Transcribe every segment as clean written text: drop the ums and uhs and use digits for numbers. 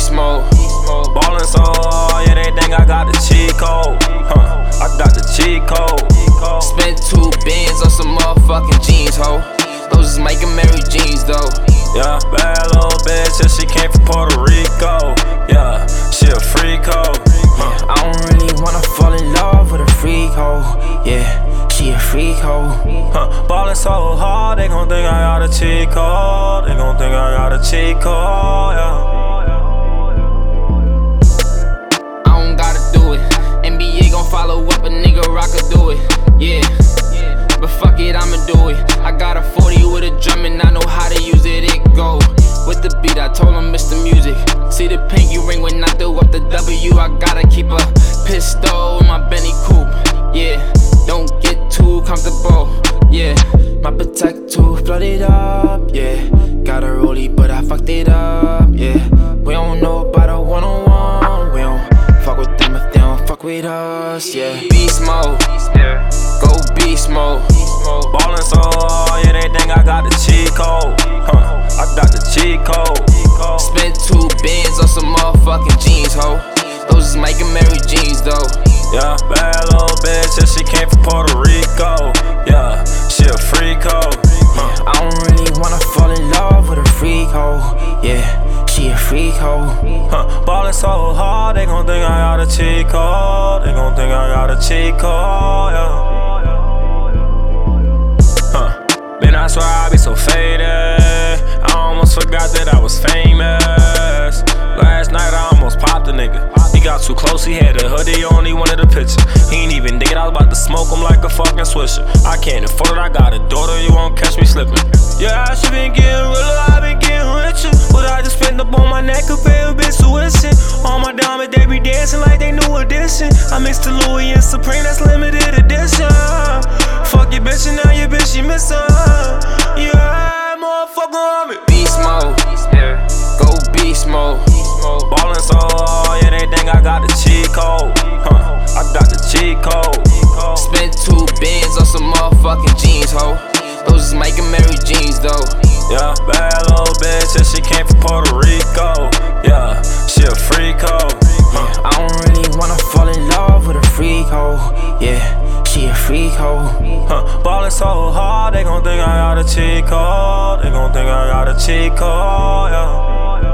beast mode. Ballin' so hard, yeah, they think I got the cheat code. I got the cheat code. Spent 2 bands on some motherfucking jeans, ho. Those is making Mary jeans, though. Yeah, bad little bitch, and she came from Puerto Rico. Yeah, she a freak hoe. I don't really wanna fall in love with a freak hoe. Yeah, she a freak hoe. Ballin' so hard, they gon' think I got a cheat code. They gon' think I got a cheat code, yeah. I don't gotta do it. NBA gon' follow up, a nigga rock could do it. Yeah, but fuck it, I'ma do it. I got a 40 with a drum and I know how to use it. It go with the beat, I told him it's the music. See the pinky ring when I throw up the W. I gotta keep a pistol in my Bentley coupe. Yeah, don't get too comfortable. Yeah, my protector flooded up. Yeah, got a rollie but I fucked it up. Yeah, we don't know about a one-on-one. We don't fuck with them if they don't fuck with us. Yeah, beast mode. Go beast mode. Ballin' so hard, yeah, they think I got the cheat code. I got the cheat code. Spent 2 bands on some motherfucking jeans, ho. Those is making Mary jeans, though. Yeah, bad little bitch, and she came from Puerto Rico. Yeah, she a freak hoe. I don't really wanna fall in love with a freak hoe. Yeah, she a freak hoe. Ballin' so hard, they gon' think I got a cheat code. They gon' think I got a cheat code, yeah. Man, I swear I be so faded. I almost forgot that I was famous. Last night I almost popped a nigga. He got too close, he had a hoodie on, he wanted a picture. He ain't even dig it, I was about to smoke him like a fucking swisher. I can't afford it, I got a daughter, you won't catch me slipping. Yeah, I should been getting realer, I been getting richer. But I just spent up on my neck, a pay a bitch tuition. All my diamonds, they be dancing like they new edition. I mixed the Louis and Supreme, that's limited edition. Fuck your bitch and now your bitch, she missing. Yeah, motherfucker on me. Beast mode. Go beast mode. Ballin' so hard, yeah, they think I got the cheat code. I got the cheat code. Spent 2 bands on some motherfucking jeans, ho. Those is making Mary jeans, though. Yeah, bad little bitch, and she came from Puerto Rico. Yeah, she a freak hoe. I don't really wanna fall in love with a freak hoe. Yeah, she a freak hoe. Ballin' so hard, they gon' think I got a cheat code. They gon' think I got a cheat code, yeah.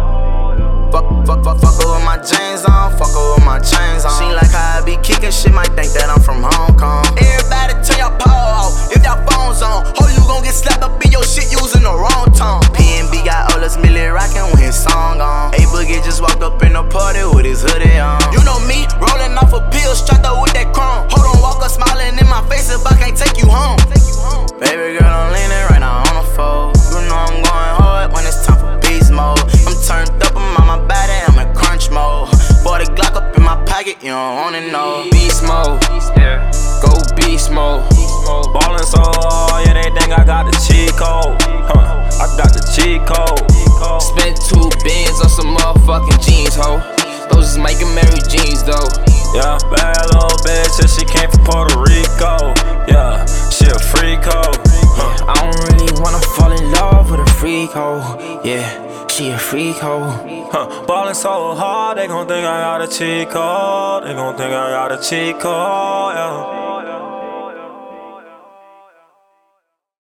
Fuck her with my jeans on, fuck her with my chains on. She like how I be kicking shit, might think that I'm from Hong Kong. Everybody turn your power off, if your phone's on. Oh, you gon' get slapped up in your shit using the wrong tone. PNB got all this Millie rockin' when his song on. A Boogie just walked up in the party with his hoodie on. You know me, rolling off a pill, strapped up with that chrome. Hold on, walk up smiling in my face if I can't take you home. Baby girl, I'm leaning right now on the phone. You know I'm going hard when it's time for beast mode. I'm turned up, I'm on my body, I'm in crunch mode. Bought a Glock up in my pocket, you don't wanna know. Beast mode. Go beast mode. Ballin' so hard, yeah, they think I got the cheat code. I got the cheat code. Spent 2 bands on some motherfucking jeans, ho. Those is making Mary jeans, though. Yeah, bad little bitch, and she came from Puerto Rico. Yeah, she a freak hoe. I don't really wanna fall in love with a freak hoe. Yeah, she a freak hoe. Ballin' so hard, they gon' think I got a cheat code. They gon' think I got a cheat code, yeah.